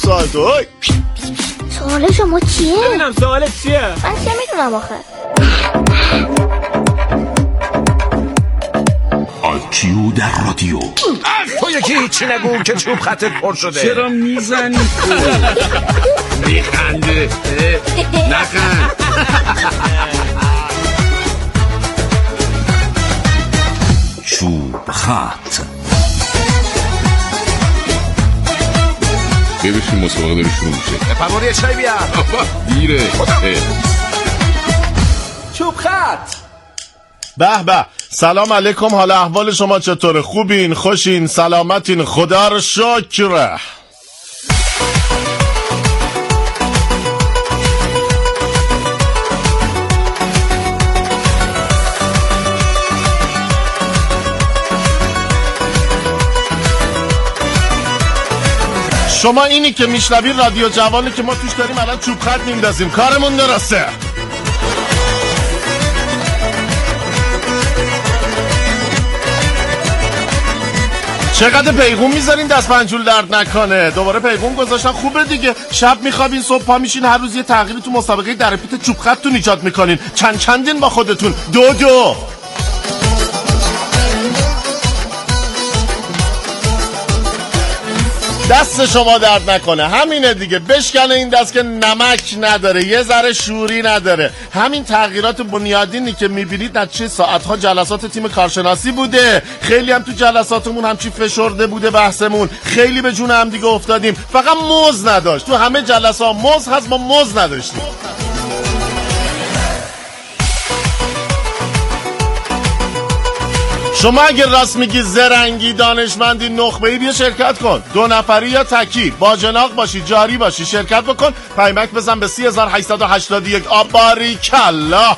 سوال تو. سوال شما چیه؟ ببینم سوالت چیه؟ من چه میدونم آخه. IQ در رادیو. تو یکی هیچی نگو که چوب خطت پر شده. چرا میزنی تو؟ میخنده نخند. چوب خط. ببینیم مسابقه داره شروع میشه. فرمانی یه چای بیار. دیره. چوب خط. به به. سلام علیکم، حال احوال شما چطوره؟ خوبین؟ خوشین؟ سلامتین؟ خدا رو شکر. شما اینی که میشنوی رادیو جوانی که ما توش داریم الان چوب خط میندازیم. کارمون درسته. چقدر پیغون میذارین دست پنجول درد نکنه. دوباره پیغون گذاشتن. خوبه دیگه. شب میخوابین صبح پا میشین هر روز یه تغییری تو مسابقه در پیت چوب خطتون ایجاد میکنین. چندین با خودتون. دو دست شما درد نکنه. همینه دیگه. بشکنه این دست که نمک نداره، یه ذره شوری نداره. همین تغییرات بنیادینی که میبینید نتیجه ساعتها جلسات تیم کارشناسی بوده. خیلی هم تو جلساتمون همچی فشرده بوده بحثمون. خیلی به جون هم دیگه افتادیم. فقط موز نداشت. تو همه جلسه ها موز هست، ما موز نداشتیم. شما اگر راست میگی زرنگی، دانشمندی، نخبه‌ای، بیا شرکت کن. 2 نفری یا تکی، باجناق باشی، جاری باشی، شرکت بکن. پیمک بزن به 3881. باریکلا.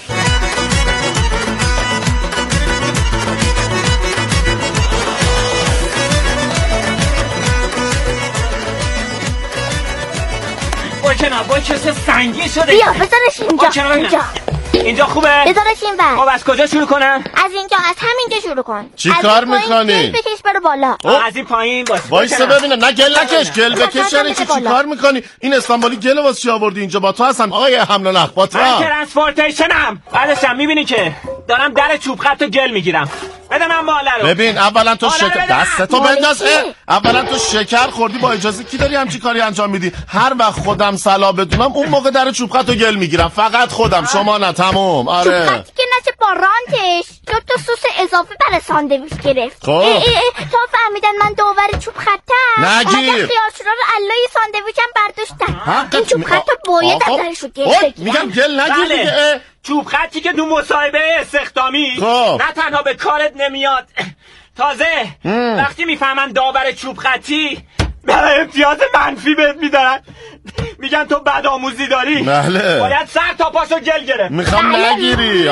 با چه سنگی شده. بیا بذارش اینجا خوبه؟ بذارش این بر. خب از کجا شروع کنم؟ از اینجا، از همینجا شروع کن. چی کار میکنی؟ بکش بره بالا. از این پایین وایسا ببینم. نه گل نکش. گل بکش یعنی چی کار میکنی؟ این استانبولی گل واسه چی آوردی اینجا؟ با تو هستم آقای حمل و نقل. با تو من ترانسپورتیشنم. بعدشم میبینی که دارم در چوب خط رو گل میگیرم. بده من بالا رو. ببین اولا تو شکر دستتو بنداز. اولا تو شکر خوردی. با اجازه کی داری همچین کاری انجام میدی؟ هر وقت خودم صلاح بدونم اون موقع در چوب خط رو گل میگیرم. فقط خودم، شما نه. تمام. آره. چوب خطی که نشه با رانتش 2 تا سس اضافه برای ساندویچ گرفت. خب تا فهمیدن من داور چوب خطم. نگیر. خیارشورا رو علای ساندویچم برداشتن. این چوب خط باید درش رو گل میگم گل نگیر دیگه. چوب خطی که دو مصاحبه استخدامی نه تنها به کارت نمیاد، تازه وقتی میفهمن داور چوب خطی برای امتیاز منفی بهت میدارن. میگن تو بد آموزی داری. بله. باید سر تا پاشو گل گرفت. میخوام نگیری.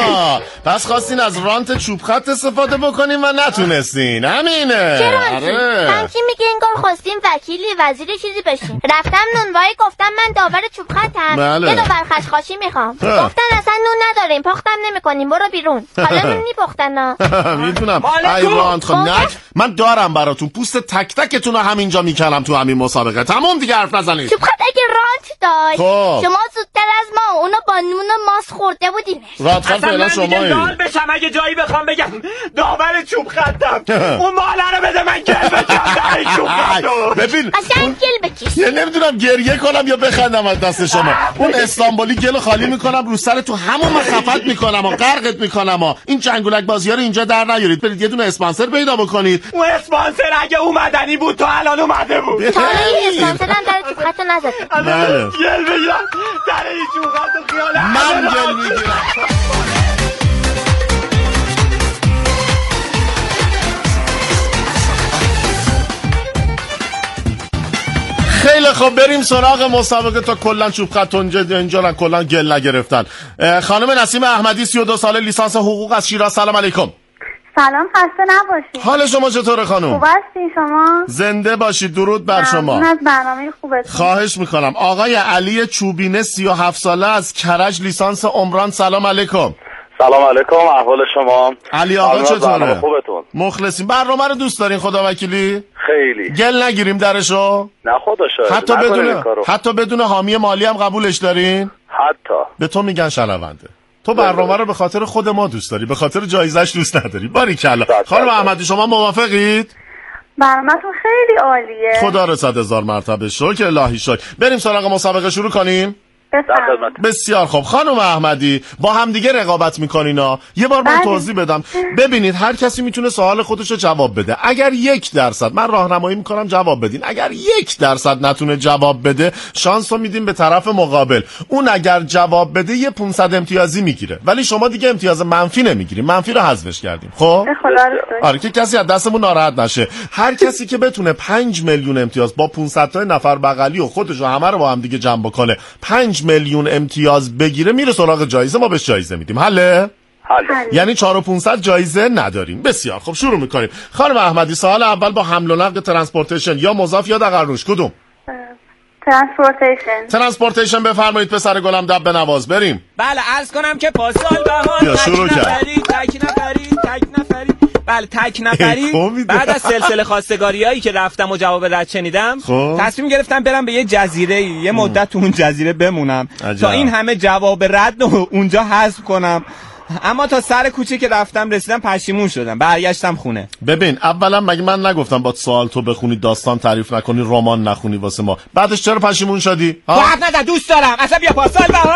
پس خواستین از رانت چوب خط استفاده بکنین و نتونستین. همینه. چرا همچی میگه انگار خواستین وکیلی وزیر چیزی بشین. رفتم نونوایی گفتم من داور چوب خطم. بله. یه داور خشخاشی میخوام. گفتن اصلا نون نداریم، پختم نمیکنیم، برو بیرون. حالا نون میپختن. میدونم. ای رانت خب نک. من دارم براتون پوست تک تکتون رو همینجا میکنم تو همین مسابقه. تمام دیگه حرف نزنید. چوب خط اگه رانت داشت شما زودتر از ما اونو با نون و ماست خورده بودین. رانت خط فعلا شمایی. دال بشم اگه جایی بخوام بگم داور چوب خطم. اون ماله رو بده من گل بکشم در چوب خطو. ببین قشنگ گل بکش. یه نمیدونم گریه کنم یا بخندم از دست شما. اون استانبولی گل خالی میکنم رو سر تو همون خفت میکنم و غرقت میکنم. این جنگولک بازی‌ها رو اینجا در نیارید. برید یه دونه اسپانسر پیدا بکنید. اون اسپانسر اگه اومدنی بود تو الان اومده بود. تا این اسپانسر هم در چوب خط نزده. بله. گل بگیرم در این چوب خط خیال من گل میگیرم. خیلی خب بریم سراغ مسابقه. تا کلا چوب خط اینجا کلا گل نگرفتن. خانم نسیم احمدی 32 ساله، لیسانس حقوق از شیراز. سلام علیکم. سلام، خسته نباشید. حال شما چطوره خانم؟ خوب هستین شما؟ زنده باشید. درود بر شما. ممنون از برنامه خوبتون. خواهش میکنم. آقای علی چوبینه 37 ساله از کرج، لیسانس عمران. سلام علیکم. سلام علیکم، احوال شما؟ علی آقا چطوره؟ خوبتون؟ مخلصیم. برنامه رو دوست دارین خدا وکیلی؟ خیلی. گل نگیریم درشو؟ نه خدا شاید. حتی بدون حامی مالی هم قبولش دارین؟ حتی. به تو میگن شنونده. تو برنامه رو به خاطر خود ما دوست داری، به خاطر جایزش دوست نداری. باریکلا. خانم احمدی شما موافقید؟ برنامه‌تون خیلی عالیه. خدا رو 100,000 مرتبه شکر الهی شکر. بریم سراغ مسابقه شروع کنیم. بسیار خوب. خانم احمدی با هم دیگه رقابت میکنینا. یه بار من توضیح بدم. ببینید هر کسی میتونه سوال خودش رو جواب بده. اگر 1% من راهنمایی میکنم جواب بدین. اگر 1% نتونه جواب بده شانس رو میدیم به طرف مقابل. اون اگر جواب بده یه 500 امتیازی میگیره. ولی شما دیگه امتیاز منفی نمیگیری. منفی رو حذفش کردیم. خب آره که کسی از دستمون ناراحت نشه. هر کسی که بتونه 5 میلیون امتیاز با 500 تا نفر بغلی و خودش رو همه رو با هم دیگه جمع بکنه 5 میلیون امتیاز بگیره میره سراغ جایزه. ما بهش جایزه میدیم. حله؟ یعنی 4500 جایزه نداریم. بسیار خب شروع میکنیم. خانم احمدی سوال اول با حمل و نقل ترانسپورتیشن یا مضاف یا دقرنوش کدوم؟ ترانسپورتیشن بفرمایید پسر گلم دب بنواز. بریم. بله عرض کنم که پاسال بهار تک نفری بله تک نفری بعد از سلسله خواستگاریایی که رفتم و جواب رد شنیدم تصمیم گرفتم برم به یه جزیره یه مدت تو اون جزیره بمونم تا این همه جواب رد رو اونجا حذف کنم. اما تا سر کوچه که رفتم رسیدم پشیمون شدم. برگشتم خونه. ببین اولا مگه من نگفتم با سوال تو بخونی داستان تعریف نکنی رمان نخونی واسه ما؟ بعدش چرا پشیمون شدی؟ حق نده دوست دارم. اصلا بیا پاسال بهار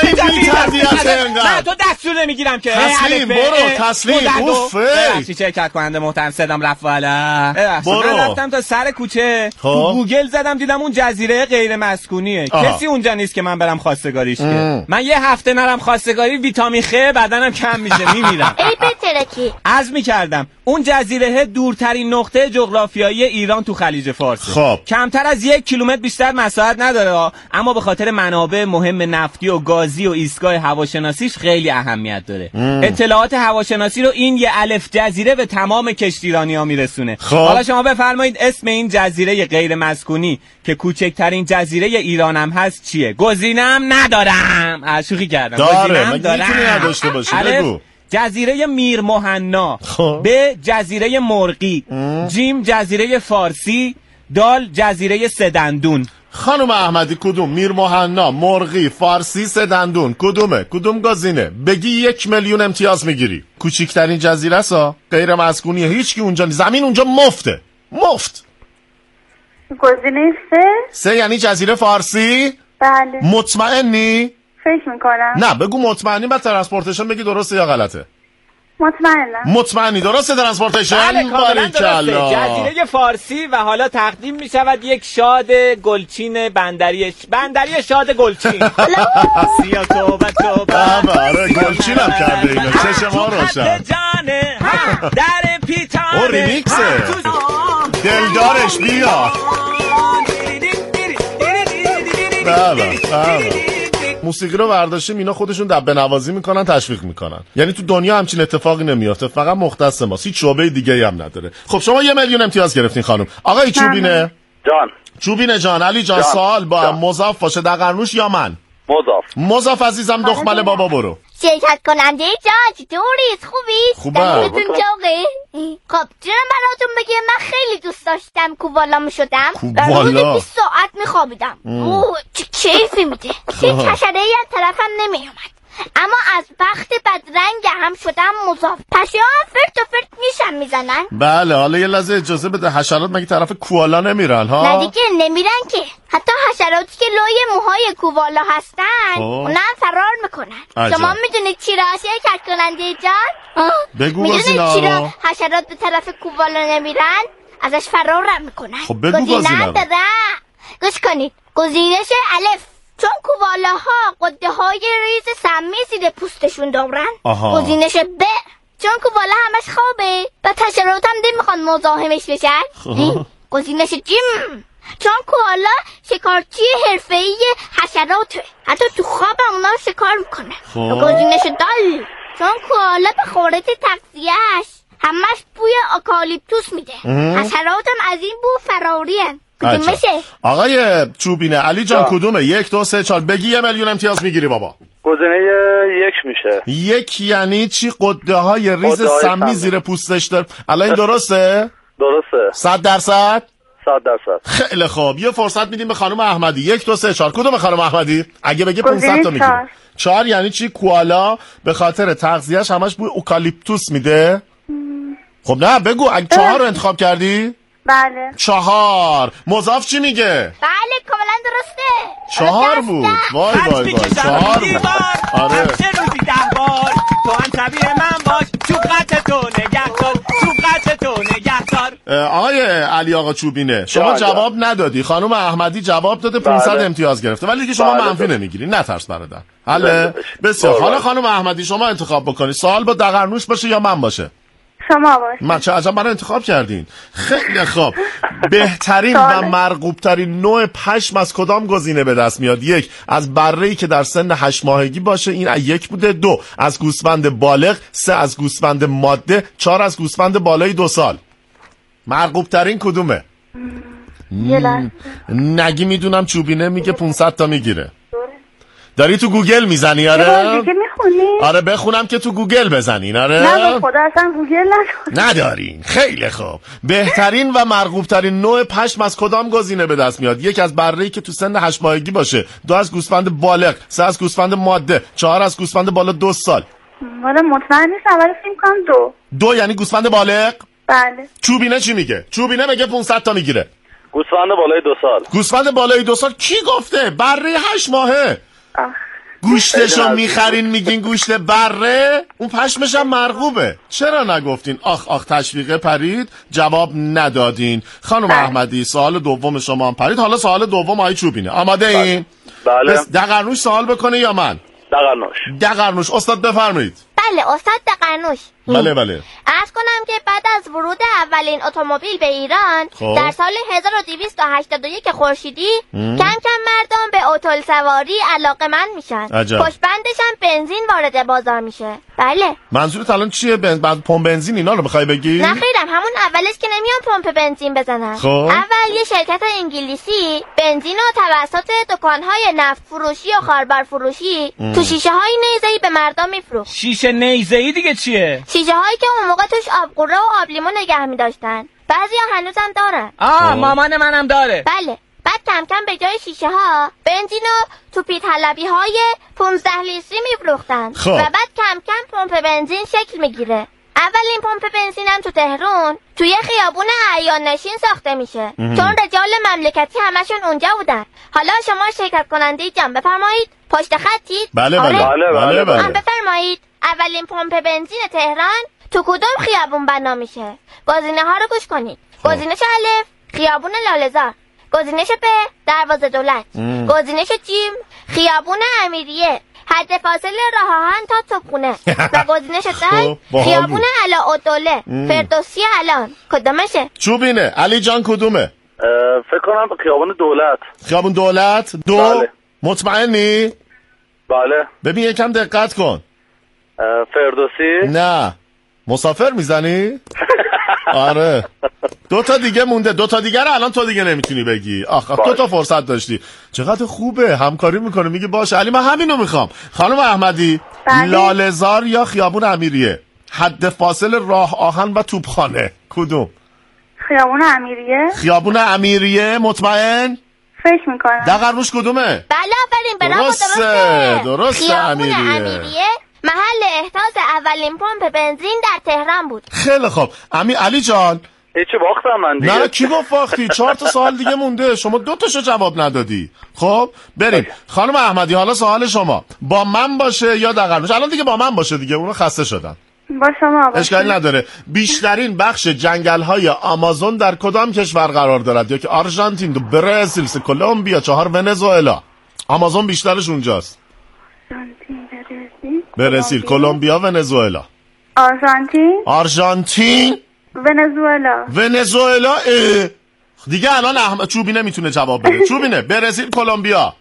نه تو دستور نمیگیرم که تسلیم برو تسلیم. اوف شرکت کننده محترم صدام رفت والا. من رفتم تا سر کوچه تو گوگل زدم دیدم اون جزیره غیر مسکونیه. کسی اونجا نیست که من برم خواستگاریش که. من یه هفته نرم خواستگاری ویتامین خ بدنم کم میشه میمیرم. ای بترکی عزم کردم اون جزیره دورترین نقطه جغرافیایی ایران تو خلیج فارس. خب کمتر از 1 کیلومتر بیشتر مساحت نداره اما به خاطر منابع مهم نفتی و گازی و ایستگاه هواشناسیش خیلی اهمیت داره. اطلاعات هواشناسی رو این یه الف جزیره به تمام کشتیرانی‌ها میرسونه. حالا شما بفرمایید اسم این جزیره غیر مسکونی که کوچکترین جزیره ایران هم هست چیه؟ گزینه‌ام ندارم. شوخی کردم. گزینه‌ام دارم. بگو. جزیره میر مهنا، به جزیره مرغی، جیم جزیره فارسی، دال جزیره سدندون. خانم احمدی کدوم؟ میر مهنا، مرغی، فارسی، سدندون کدومه؟ کدوم گزینه؟ بگی 1 میلیون امتیاز میگیری. کوچیکترین جزیره سا غیر مسکونیه. هیچکی اونجا نیست. زمین اونجا مفته. مفت. گزینه 3 یعنی جزیره فارسی؟ بله. مطمئنی؟ فکر میکنم. نه بگو مطمئنی بعد ترانسپورتیشن بگی درسته یا غلطه. مطمئنی درسته ترانسپورتیشن؟ بله کاملا درسته. جزیره فارسی و حالا تقدیم می شود یک شاد گلچین بندری شاد گلچین. سیا توبه آره گلچین هم کرده اینو. چشم ما روشن. در پیتانه او ریمیکسه. دلدارش بیا. بله موسیقی رو برداشتیم اینا خودشون دبه نوازی میکنن تشویق میکنن. یعنی تو دنیا همچین اتفاقی نمیافته. فقط مختص ماست. هیچ شعبه دیگه هم نداره. خب شما 1 میلیون امتیاز گرفتین خانم. آقای چوبینه جان. چوبینه جان علی جان سوال با مضاف باشه دقرنوش یا من؟ مضاف عزیزم دخمل بابا برو. شرکت کننده جان چطوریست؟ خوبی؟ دمتون جاقه؟ خب جنم براتون بگم من خیلی دوست داشتم کووالا میشدم و روزی 20 ساعت میخوابیدم. چه کیفی میده. هیچ حشره‌ای از طرفم نمیومد اما از بخت بدرنگ هم شدم مضاف. پشیام فرت و فرت میشم میزنن. بله حالا یه لحظه اجازه بده. حشرات مگه طرف کوالا نمیرن ها؟ نه دیگه نمیرن که. حتی حشراتی که لای موهای کوالا هستن اونا هم فرار میکنن. شما میدونید چرا شرکت کننده جان؟ بگو میدونید چرا حشرات به طرف کوالا نمیرن؟ ازش فرار میکنن. خب بگو گزینه گوش کنید. گزینش الف چون کوالاها قده های ریز سمی زیر پوستشون دارن. گزینش ب چون کوالا همش خوابه و حشرات هم نمیخوان مزاحمش بشن. گزینش جیم چون کوالا شکارچی حرفه‌ای حشراته حتی تو خواب اونا شکار میکنه. گزینش دال چون کوالا به خورد تغذیه‌اش همش بوی آکالیپتوس میده. حشرات هم از این بو فرارین. آقای چوبینه علی جان کدومه؟ 1 2 3 4 بگی 1 میلیون امتیاز میگیری بابا. گزینه 1 میشه. 1 یعنی چی؟ قده های ریز سمی زیر پوستش داره. الان این درسته؟ درسته. 100%؟ 100%. خیلی خوب، یه فرصت میدیم به خانم احمدی. 1 2 3 4. کدوم خانم احمدی؟ اگه بگه 500 تا میگیره. 4 یعنی چی؟ کوالا به خاطر تغذیه‌اش همش بوی اوکالیپتوس میده. خب نه بگو، اگه 4 رو انتخاب کردی؟ بله. 4. مضاف چی میگه؟ بله کاملا درسته. 4 بود. وای وای وای 4 بود. آره. همیشه روزی 10 بار تو هم شبیه من باش، چوب قطع تو نگهدار، چوب قطع تو نگهدار. آقای علی آقا چوبینه، شما جواب ندادی. خانم احمدی جواب داده، 500 امتیاز گرفته، ولی دیگه شما منفی نمیگیری. نترس برادر. حله؟ بسیار. حالا خانم احمدی شما انتخاب بکنید. سوال با دغرنوش باشه یا من باشه؟ شما باش. من چه عجب منو انتخاب کردین. خیلی خوب. بهترین و مرغوبترین نوع پشم از کدام گزینه به دست میاد؟ 1 از بره‌ای که در سن 8 ماهگی باشه، این 1 بوده. 2 از گوسفند بالغ. 3 از گوسفند ماده. 4 از گوسفند بالای 2 سال. مرغوبترین کدومه؟ نگی میدونم چوبینه میگه 500 تا میگیره. داری تو گوگل میزنی؟ آره آره بخونم که تو گوگل بزنین. آره نه خدا اصلا گوگل ندارین. خیلی خوب. بهترین و مرغوبترین نوع پشم از کدام گزینه به دست میاد؟ 1 از بره‌ای که تو سن 8 ماهگی باشه. 2 از گوسفند بالغ. 3 از گوسفند ماده. 4 از گوسفند بالا 2 سال. والا مطمئن نیستم ولی فکر کنم 2 یعنی گوسفند بالغ. بله. چوبینه چی میگه؟ چوبینه میگه 500 تا میگیره. گوسفند بالای 2 سال. گوسفند بالای 2 سال کی گفته؟ بره 8 ماهه. گوشتشو میخرین میگین گوشت بره، اون پشمش هم مرغوبه. چرا نگفتین؟ آخ تشویق پرید، جواب ندادین. خانم احمدی سوال دوم شما هم پرید. حالا سوال دوم آقای چوبینه. آماده این؟ بله. دغرنوش سوال بکنه یا من؟ دغرنوش. استاد بفرمایید. بله استاد دغرنوش. بله. عرض کنم که بعد از ورود اولین اتومبیل به ایران در سال 1281 خورشیدی کم کم مردم به اتومبیل سواری علاقه‌مند میشن. پشت بندش هم بنزین وارد بازار میشه. بله. منظورت الان چیه؟ بعد پمپ بنزین اینا رو میخوای بگی؟ نه خیرم، همون اولش که نمیان پمپ بنزین بزنن. اول یه شرکت انگلیسی بنزین رو توسط دکان‌های نفت فروشی و خاربار فروشی تو شیشه‌های نیزه‌ای به مردم میفروخت. شیشه نیزه‌ای دیگه چیه؟ شیشه هایی که اون موقع توش آبقوره و آب لیمو نگه می داشتن. بعضی ها هنوزم دارن. مامان منم داره. بله. بعد کم کم به جای شیشه ها بنزین و توپی طلبی های 15 لیتری می فروختن. و بعد کم کم پمپ بنزین شکل می گیره. اولین پمپ بنزین هم تو تهران توی خیابون اعیان نشین ساخته میشه، چون رجال مملکتی همشون اونجا بودن. حالا شما شرکت کننده جان بفرمایید. پشت خطید؟ بله. بفرمایید. اولین پمپ بنزین تهران تو کدوم خیابون بنا میشه؟ گزینه ها رو گوش کنید. گزینش الف خیابون لاله‌زار. گزینش ب دروازه دولت. گزینش جیم خیابون امیریه، حد فاصله راه آهن تا توپخونه. و گزینش د خیابون علاءالدوله فردوسی الان. کدومشه؟ چوبینه. علی جان کدومه؟ فکر کنم خیابون دولت. خیابون دولت؟ 2 بله. مطمئنی؟ بله. ببین یکم دقت کن. فردوسی؟ نه. مسافر میزنی؟ آره. 2 تا دیگه مونده. 2 تا دیگه رو الان تو دیگه نمیتونی بگی. 2 تا فرصت داشتی. چقدر خوبه، همکاری میکنه. میگه باشه علی من همینو میخوام. خانم احمدی لاله‌زار یا خیابون امیریه؟ حد فاصل راه آهن و توپخانه کدوم؟ خیابون امیریه. خیابون امیریه مطمئن؟ فکر میکنم. دغرنوش کدومه؟ بله آفرین. درسته. خیابون امیریه محل احداث اولین پمپ بنزین در تهران بود. خیلی خوب. علی جان هیچی باختم من دیگه. نه کی گفت باختی؟ 4 تا سوال دیگه مونده، شما 2 تاشو جواب ندادی. خب بریم. خانم احمدی حالا سوال شما با من باشه یا دغرنوش؟ الان دیگه با من باشه دیگه، اونو خسته شدن. با شما باشه. اشکالی نداره. بیشترین بخش جنگل‌های آمازون در کدام کشور قرار دارد؟ یا که آرژانتین، برزیل، کلمبیا، 4 ونزوئلا. آمازون بیشترش اونجاست. برزیل، کلمبیا، ونزوئلا. آرژانتین، ونزوئلا. دیگه الان احمد چوبینه میتونه جواب بده. چوبینه. برزیل، کلمبیا.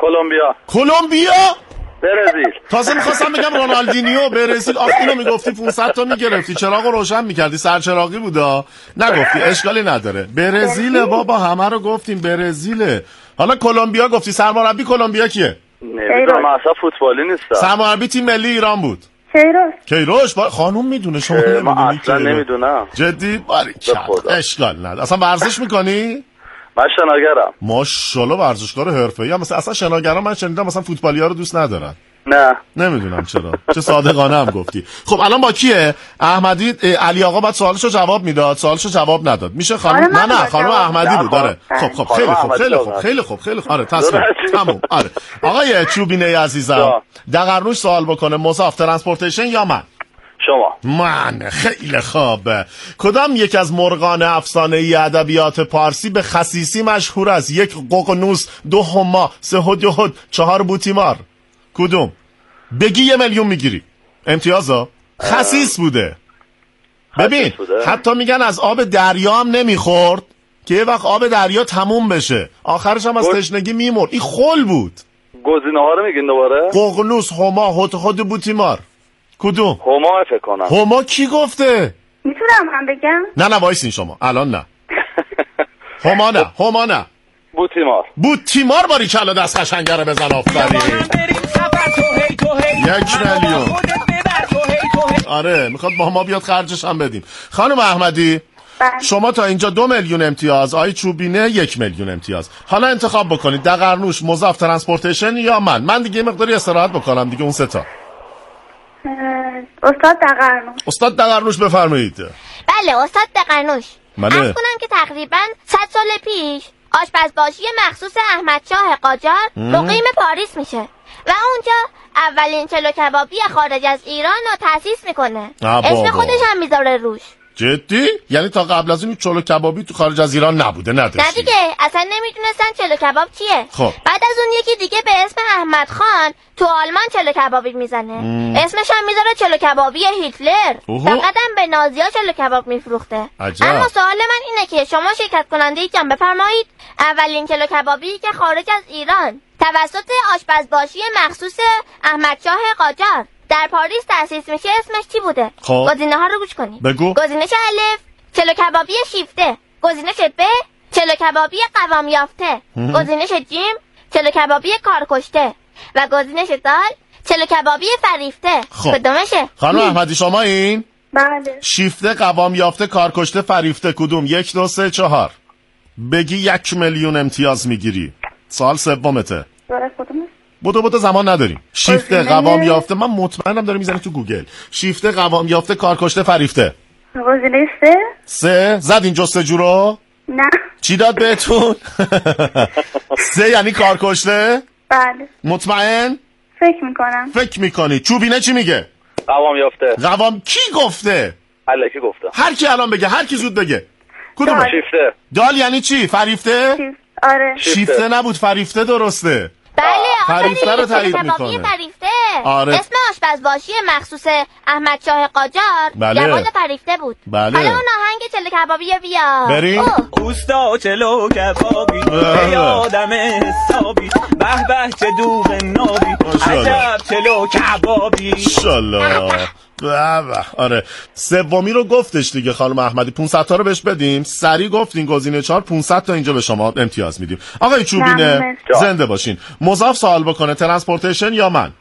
برزیل. تازه میخواستم بگم رونالدینیو. برزیل. اینو میگفتی 500 تا میگرفتی، چراغو روشن میکردی، سرچراغی بودا. نگفتی، اشکالی نداره. برزیل بابا، همه رو گفتیم برزیله. حالا کلمبیا گفتی. سرمربی کلمبیا کیه؟ نمیدونم، اصلا فوتبالی نیستم. سرمربی تیم ملی ایران بود. کیروش خانوم میدونه، شما من اصلا نمیدونم. جدی؟ باریکلا، اشکال نداره. اصلا ورزش میکنی؟ من شناگرم. ماشاءالله ورزشکار حرفه‌ای. مثلا اصلا شناگرا من شنیدم مثلا فوتبالی‌ها رو دوست ندارن. نه نمیدونم چرا. چه صادقانه هم گفتی. خب الان با کیه؟ احمدی. علی آقا بعد سوالشو جواب میداد، سوالشو جواب نداد. میشه خانم؟ نه خانم احمدی بود. داره. خب خیلی خوب. آره تمام. آره آقای چوبینه عزیزم، دقرنوش سوال بکنه. مضاف ترانسپورتیشن یا من؟ شما. من. خیلی خوبه. کدام یک از مرغان افسانه‌ای ادبیات پارسی به خسیسی مشهور است؟ 1 ققنوس، 2 هما، 3 هدهد، 4 بوتیمار. کدوم؟ بگی 1 میلیون میگیری. امتیازا خسیس بوده. ببین حتی میگن از آب دریا هم نمیخورد که یه وقت آب دریا تموم بشه، آخرش هم از تشنگی میمرد. این خل بود. گزینه ها رو میگین دوباره؟ ققنوس، هما، هدهد، بوتیمار. کدوم؟ هما فکر کنم. هما کی گفته؟ میتونم من بگم؟ نه وایسین شما الان نه. هما نه. بوتیمار باریکلا، دست قشنگه رو بزن. آفرین. 1 میلیون. آره میخواد با ما بیاد خرجش هم بدیم. خانم احمدی شما تا اینجا 2 میلیون امتیاز، آی چوبینه 1 میلیون امتیاز. حالا انتخاب بکنید دقرنوش، مضاف ترانسپورتیشن یا من دیگه مقداری استراحت بکنم دیگه. اون 3 تا. استاد دقرنوش بفرمایید. بله استاد دقرنوش. عرض کنم که تقریبا 100 سال پیش آشپزباشی مخصوص احمدشاه قاجار مقیم پاریس میشه و اونجا اولین چلو کبابی خارج از ایران رو تأسیس میکنه. اسم خودش هم میذاره روش. جدی؟ یعنی تا قبل از این چلو کبابی تو خارج از ایران نبوده؟ نه دیگه اصلا نمیدونستن چلو کباب چیه. خب. بعد از اون یکی دیگه به اسم احمد خان تو آلمان چلو کبابی میزنه. اسمش هم میذاره چلو کبابی هیتلر. فقط هم به نازی‌ها چلو کباب میفروخته. اما سوال من اینه که شما شرکت کننده جان بفرمایید اولین چلو کبابی که خارج از ایران توسط آشپزباشی مخصوص احمدشاه قاجار در پاریس تأسیس میشه اسمش چی بوده؟ گزینه ها رو گوش کنید. بگو. گزینش الف چلو کبابی شیفته. گزینش ب چلو کبابی قوام یافته. گزینش جیم چلو کبابی کارکشته و گزینش دال چلو کبابی فریفته. کدومشه؟ خانم احمدی شما این؟ بله. شیفته، قوام یافته، کارکشته، فریفته کدوم؟ 1 2 3 4. بگی 1 میلیون امتیاز میگیری. سوال سومته. بودو زمان نداریم. شیفته، قوام یافته، من مطمئنم داره میزنی تو گوگل. شیفته، قوام یافته، کارکشته، فریفته. گزینه 3 زدین جستجو رو؟ نه. چی داد بهتون؟ 3 یعنی کارکشته؟ بله. مطمئن؟ فکر میکنی. چوبینه چی میگه؟ قوام یافته. کی گفته؟ الکی گفته. هر کی الان بگه، هر کی زود بگه. کدومه؟ شیفته. دال یعنی چی؟ فریفته؟ آره. شیفته نبود، فریفته درسته. بله فریفته رو تایید میکنه. فریفته. آره. اسم آشپزباشی مخصوص احمدشاه قاجار جواد فریفته بود. بله. حالا اون آهنگ چلو کبابی بیا بریم. اوستا چلو کبابی یادم حسابی به به چه دوغ نابی عجب چلو کبابی انشالله. آره سومی رو گفتش دیگه خانم احمدی. 500 تا رو بهش بدیم. سری گفتین گزینه 4. 500 تا اینجا به شما امتیاز میدیم. آقای چوبینه زنده باشین. مضاف سوال بکنه ترانسپورتیشن یا من؟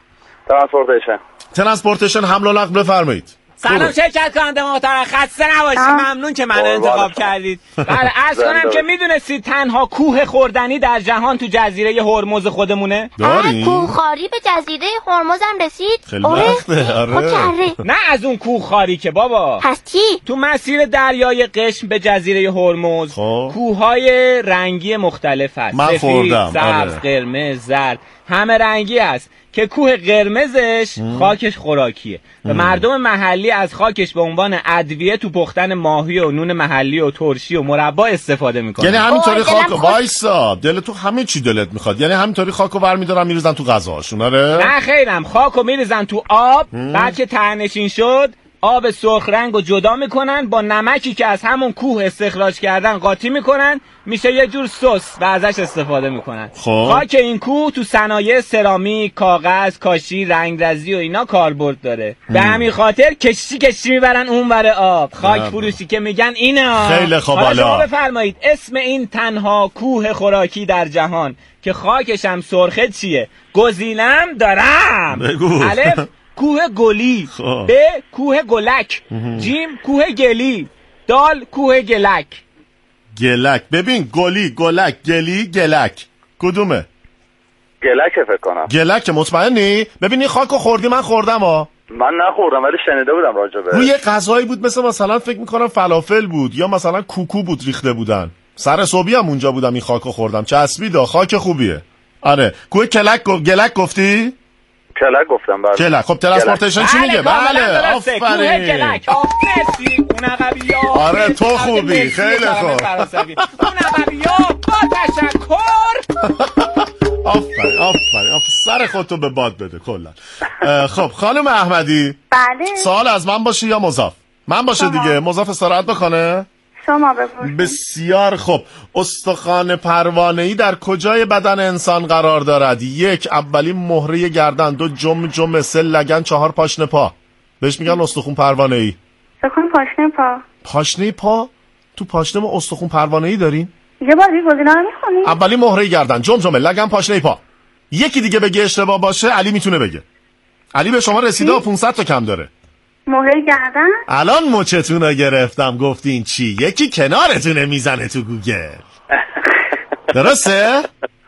ترانسپورتیشن حمل و نقل بفرمایید. سلام شرکت کننده محترم، خسته نباشید. ممنون که منو انتخاب کردید. بله عرض کنم که میدونستید تنها کوه خوردنی در جهان تو جزیره هرمز خودمونه؟ داریم؟ کوه خاری به جزیره هرمز هم رسید؟ خیلی وقته. آره. نه از اون کوه خاری که بابا. پس چی؟ تو مسیر دریای قشم به جزیره هرمز کوههای رنگی مختلف هست. من خوردم. سبز، قرمز، زرد، همه رنگی هست که کوه قرمزش خاکش خوراکیه و مردم محلی از خاکش به عنوان ادویه تو پختن ماهی و نون محلی و ترشی و مربا استفاده میکنه. یعنی همینطوری خاک وایسا دل تو همه چی دلت میخواد. یعنی همینطوری خاکو برمی‌دارن میریزن تو غذاهاشون. آره نه خیرم، خاکو میریزن تو آب. بعد که ته‌نشین شد آب سرخ رنگو جدا میکنن، با نمکی که از همون کوه استخراج کردن قاطی میکنن، میشه یه جور سس و ازش استفاده میکنن. خاک این کوه تو صنایع سرامیک، کاغذ، کاشی، رنگرزی و اینا کاربرد داره. به همین خاطر کشتی میبرن اونور آب. خاک فروشی که میگن اینه. خیلی خوب. حالا شما بفرمایید اسم این تنها کوه خوراکی در جهان که خاکش هم سرخه چیه؟ گزینم دارم. بگو. الف کوه گلی، ب کوه گلک، جیم کوه گلی، دال کوه گلک. گلک. ببین گلی، گلک، گلی، گلک کدومه؟ گلک فکر کنم. گلک مطمئنی؟ ببینی خاکو خوردی؟ من خوردم ها. من نخوردم ولی شنیده بودم راجبه. روی غذایی بود مثلا فکر میکنم فلافل بود یا مثلا کوکو بود ریخته بودن. سر صبحی هم اونجا بودم این خاکو خوردم. چسبید، خاک خوبیه. آره. کوه گلک گفتی؟ کلک گفتم. بله کلک. خب ترانسپورتیشن چی میگه؟ بله آفرین. کوه گلک. اون عقبیا. آره تو خوبی. خیلی خوب. اون عقبیا با تشکر. آفرین. سر خودتو به باد بده کلا. خب خانم احمدی. بله. سوال از من باشه یا مضاف؟ من باشه دیگه. مضاف استراحت بکنه؟ شما بپرسید. بسیار خوب. استخوان پروانه‌ای در کجای بدن انسان قرار دارد؟ 1 اولین مهره گردن، 2 جمجمه، 3 لگن، 4 پاشنه پا. بهش میگن استخوان پروانه‌ای. استخوان پاشنه پا. پاشنه پا؟ تو پاشنه ما استخوان پروانه‌ای داریم؟ یه بار دیگه گزینه‌ها رو می‌خونی؟ اولین مهره گردن، جمجمه، لگن، پاشنه پا. یکی دیگه بگه اشتباه باشه علی میتونه بگه. علی به شما رسیده و 500 تا کم داره. مهره گردن؟ الان مچتون رو گرفتم گفتین چی؟ یکی کنارتونه میزنه تو گوگل. درسته؟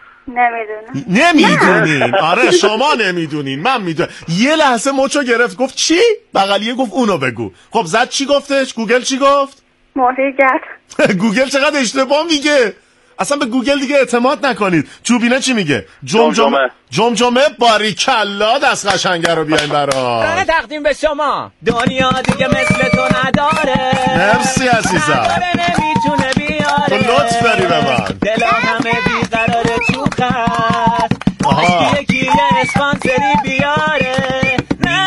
نمیدونین. آره شما نمیدونین، من میدونم. یه لحظه مچو گرفت گفت چی؟ بغلیه گفت اونو بگو. خب زد چی گفتش؟ گوگل چی گفت؟ مهره گردن. گوگل چقدر اشتباه میگه. اصلا به گوگل دیگه اعتماد نکنید. چوبینه چی میگه؟ جمجمه. باریکلا. دست قشنگه رو بیاین برام. تقدیم به شما. دنیا دیگه مثل تو نداره. مرسی عزیزم. نمیتونه بیاره. تو لطف داری به من. دلا همه بیقراره تو خط. یکی یه اسپانسری بیاره. نه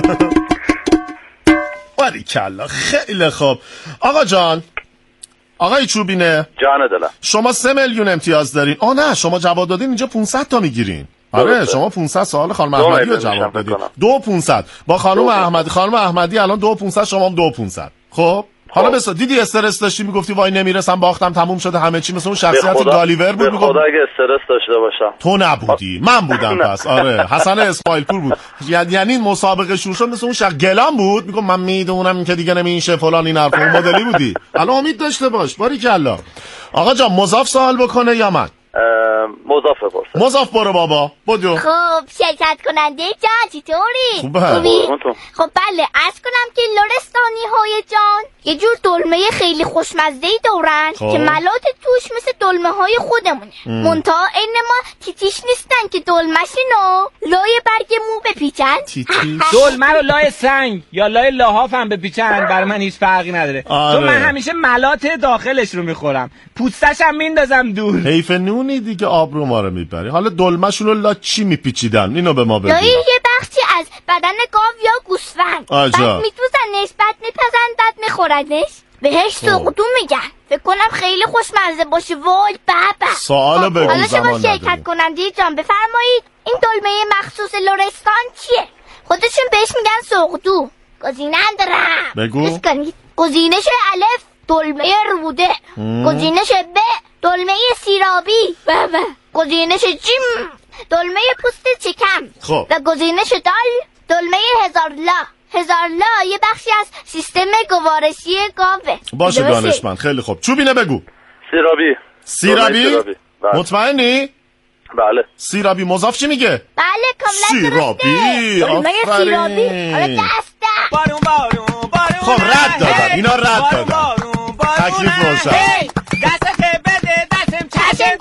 باریکلا. خیلی خوب آقا جان. آقای چوبینه جان دلم، شما 3 میلیون امتیاز دارین. نه شما جواب دادین اینجا 500 تا میگیرین. آره شما 500 سوال خانم احمدی رو جواب دادین. 2500 با خانم احمدی. خانم احمدی الان 2500 شما هم 2500. خب حالا بس دیدی استرس داشتی میگفتی وای نمیرسم باختم تموم شده همه چی، مثل اون شخصیت گالیور بود. به خدا اگه استرس داشته باشم. تو نبودی، من بودم. پس آره حسن اسماعیل پور بود. یعنی مسابقه شروع شد مثل اون گلام بود، میگم من میدونم که دیگه نمیشه فلان این حرفا. اون مدلی بودی. الان امید داشته باش. باریکلا. آقا جان مضاف سوال بکنه یا من؟ مضاف بپرسه. مضاف برو بابا بدو. خب شرکت کننده جان چطوری؟ خوبه. خب بله عرض کنم که لرستانی های جان یه جور دلمه خیلی خوشمزه‌ای دارن که ملات توش مثل دلمه های خودمونه. منتها این ما تیتیش نیستن که دلمشینو لای برگ مو بپیچن. دلمه رو لای سنگ یا لای لحاف هم بپیچن برای من هیچ فرقی نداره. چون من همیشه ملات داخلش رو میخورم، پوستش هم میندازم دور. حیف نونی دیگه آبرو ما رو میبری. حالا دلمشون رو لا چی میپیچیدن؟ اینو به ما بگو. یه بخشی از بدن گاو یا گوسفند. بعد میدوزنش، بعد میپزن، بعد میخورنش. بهش سقدو میگن. فکر کنم خیلی خوشمزه باشه. وای بابا. سوالو بگو. حالا شما شرکت کننده جان بفرمایید این دلمه مخصوص لرستان چیه؟ خودشون بهش میگن سقدو. گزینه دارم. بگو. گزینش الف دلمه روده. گزینش ب دلمه سیرابی. گزینش جیم دلمه پوست چکم. خب. و گزینش دال دلمه هزارلا یه بخشی از سیستم گوارشی گاوه. باشه دانشمند. خیلی خوب. چوبینه بگو. سیرابی؟ بله. مطمئنی؟ بله. سیرابی مضاف چی میگه؟ بله کاملا سیرابی. دلمه سیرابی. حالا دسته. بارون خب رد دادن. اینا رد دادن. تکلیف روشن. دستت بده دستم چشم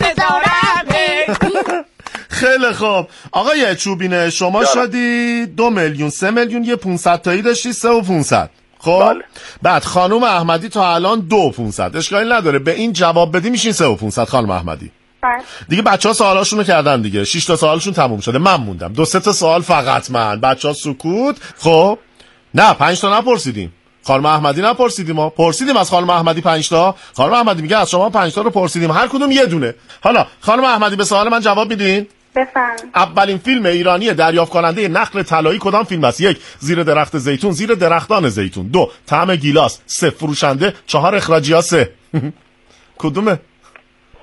بذارم. خیلی خوب آقای چوبینه شما شدی 2 میلیون 3 میلیون یه 500 تایی داشتی 3 و 500. خب بله. بعد خانم احمدی تا الان 2 و 500. اشکالی نداره به این جواب بدی میشین 3 و 500 خانم احمدی. دیگه بچه‌ها سوالاشون رو کردن دیگه. 6 تا سوالشون تموم شده. من موندم 2-3 تا سوال فقط من. بچه‌ها سکوت. خب نه 5 تا نپرسیدیم. خانم احمدی نپرسیدیم. ما پرسیدیم از خانم احمدی 5 تا. خانم احمدی میگه از شما 5 تا رو پرسیدیم هر کدوم یه دونه. حالا خانم احمدی به سوال من جواب میدین؟ بفرمایید. اولین فیلم ایرانی دریافت کننده نخل طلایی کدام فیلم است؟ 1 زیر درخت زیتون، زیر درختان زیتون. 2 طعم گیلاس. 3 فروشنده. 4 اخراجی‌ها. 3 کدومه؟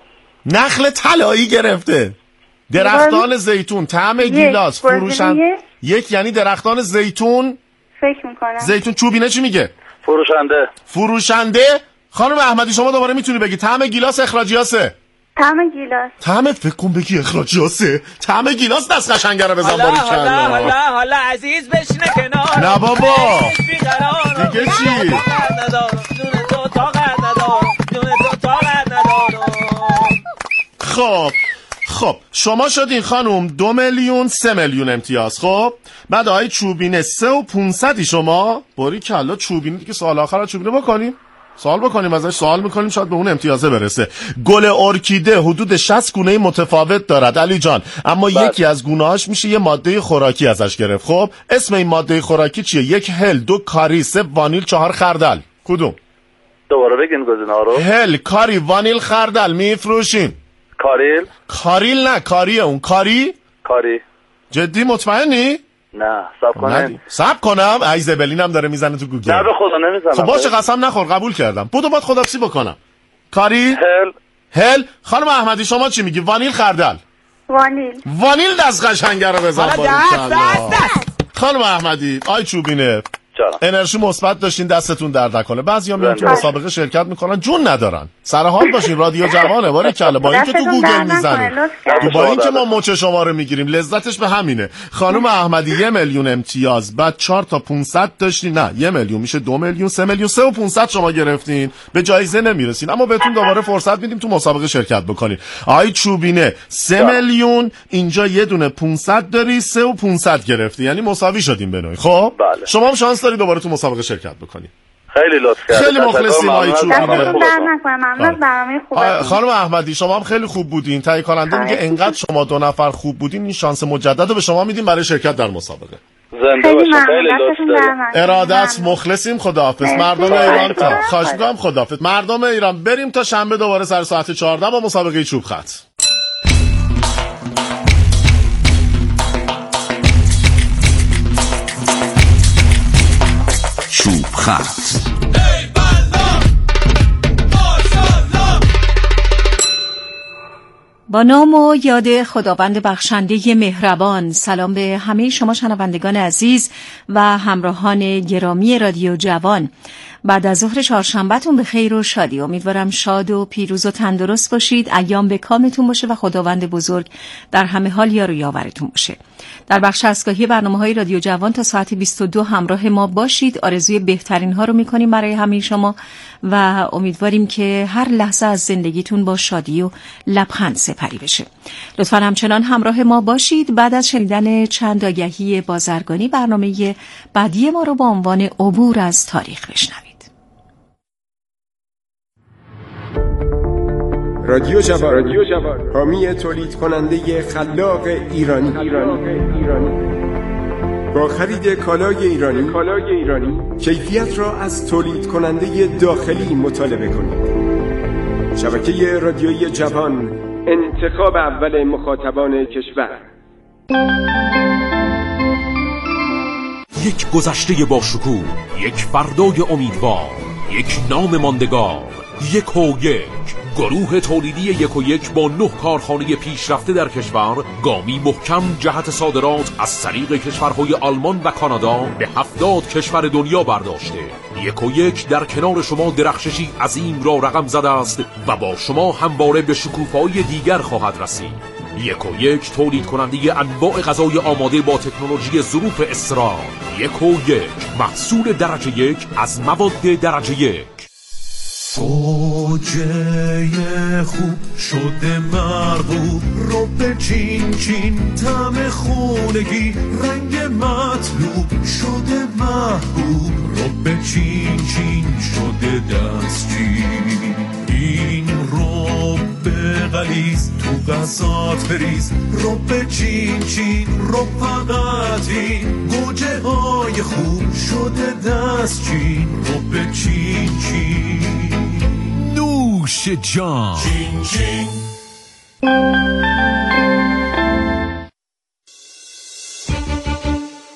نخل طلایی گرفته. درختان زیتون، طعم گیلاس، فروشنده. یک یعنی درختان زیتون. فکر میکنم. زیتون. چوبینه چی میگه؟ فروشنده. خانم احمدی شما دوباره میتونی بگی. طعم گیلاس اخراجیاسه. طعم گیلاس. طعم فکر کن بگی اخراجیاسه. طعم گیلاس دست قشنگه رو بزن باری کلا. حالا عزیز بشینه کنار. نه بابا دیگه چی؟ خب شما شدین خانوم 2 میلیون 3 میلیون امتیاز. خب بعد آقای چوبینه 3 و 500 شما باری کلا چوبینه دیگه. سوال آخر چوبینه بکنیم، سوال بکنیم ازش، سوال میکنیم شاید به اون امتیازه برسه. گل ارکیده حدود 60 گونه متفاوت دارد علی جان، اما یکی از گونه‌هاش میشه یه ماده خوراکی ازش گرفت. خب اسم این ماده خوراکی چیه؟ 1 هل، 2 کاری، 3 وانیل، 4 خردل. کدوم؟ دوباره بگین گزینه‌ها رو. هل، کاری، وانیل، خردل. میفروشین؟ کاریل نه کاریه. اون کاری. جدی مطمئنی؟ نه صبر کنم. ای زبلینم داره میزنه تو گوگل. نه به خدا نمیزنم. خب باشه قسم نخور، قبول کردم. بودو باید خدافظی بکنم. کاری؟ هل. خانم احمدی شما چی میگی؟ وانیل، خردل؟ وانیل دست قشنگه رو بزن باری کلا. خانم احمدی آی چوبینه انرژی مثبت داشتین، دستتون درد نکنه. بعضیا میان تو مسابقه شرکت میکنن جون ندارن. سر حال باشین، رادیو جوانه باری کلا. با اینکه تو گوگل میزنید، با اینکه ما مچ شما رو میگیریم، لذتش به همینه. خانم احمدی 1 میلیون امتیاز، بعد 4 تا 500 داشتین. نه 1 میلیون میشه 2 میلیون 3 میلیون 3 و 500 شما گرفتین. به جایزه نمیرسین اما بهتون دوباره فرصت میدیم تو مسابقه شرکت بکنین. آی چوبینه 3 میلیون، اینجا یه دونه 500 داری، 3 و 500 گرفتی، یعنی مساوی شدیم به نوعی. خب بله. شما هم شانس داری دوباره تو مسابقه شرکت بکنی. خیلی لطف کردید. خیلی مخلصیم آقای چوبینه. ممنون. خانم احمدی شما هم خیلی خوب بودین. تهیه کننده میگه انقدر شما 2 نفر خوب بودین این شانس مجدد رو به شما میدیم برای شرکت در مسابقه. زنده باشین. خیلی لطف دارید. ارادت. مخلصیم. خداحافظ. مردم ایران تا خواهش می‌کنم خداحافظ. مردم ایران بریم تا شنبه دوباره سر ساعت 14 با مسابقه چوب خط. چوب خط. با نام و یاد خداوند بخشنده مهربان، سلام به همه شما شنوندگان عزیز و همراهان گرامی رادیو جوان. بعد از ظهر چهارشنبه‌تون به خیر و شادی. امیدوارم شاد و پیروز و تندرست باشید، ایام به کامتون باشه و خداوند بزرگ در همه حال یار و یاورتون باشه. در بخش اسکاهی برنامه‌های رادیو جوان تا ساعت 22 همراه ما باشید. آرزوی بهترین ها رو می‌کنیم برای همه شما و امیدواریم که هر لحظه از زندگیتون با شادی و لبخند سپری بشه. لطفاً همچنان همراه ما باشید. بعد از شنیدن چند آگهی بازرگانی برنامه بعدی ما رو با عنوان عبور از تاریخ بشنوید. رادیو جوان، حامی تولید کننده خلاق ایرانی. با خرید کالای ایرانی کیفیت را از تولید کننده داخلی مطالبه کنید. شبکه رادیویی جوان، انتخاب اول مخاطبان کشور. یک گذشته با شکوه، یک فردای امیدوار، یک نام ماندگار، یک و یک. گروه تولیدی 1 و 1 با 9 کارخانه پیشرفته در کشور گامی محکم جهت صادرات از طریق کشورهای آلمان و کانادا به 70 کشور دنیا برداشته. 1 و 1 در کنار شما درخششی عظیم را رقم زده است و با شما همواره به شکوفه‌های دیگر خواهد رسید. 1 و 1 تولید کننده انواع غذای آماده با تکنولوژی ظروف اسرار. 1 و 1 محصول درجه 1 از مواد درجه 1. گوجه خوب شده مرغوب، رب چین چین طعم خونگی، رنگ مطلوب شده محبوب، رب چین چین شده دستچین. این رب غلیظ تو غذات بریز، رب چین چین رب فقط این. گوجه های خوب شده دستچین، رب چین چین. نوش جان. چین چین.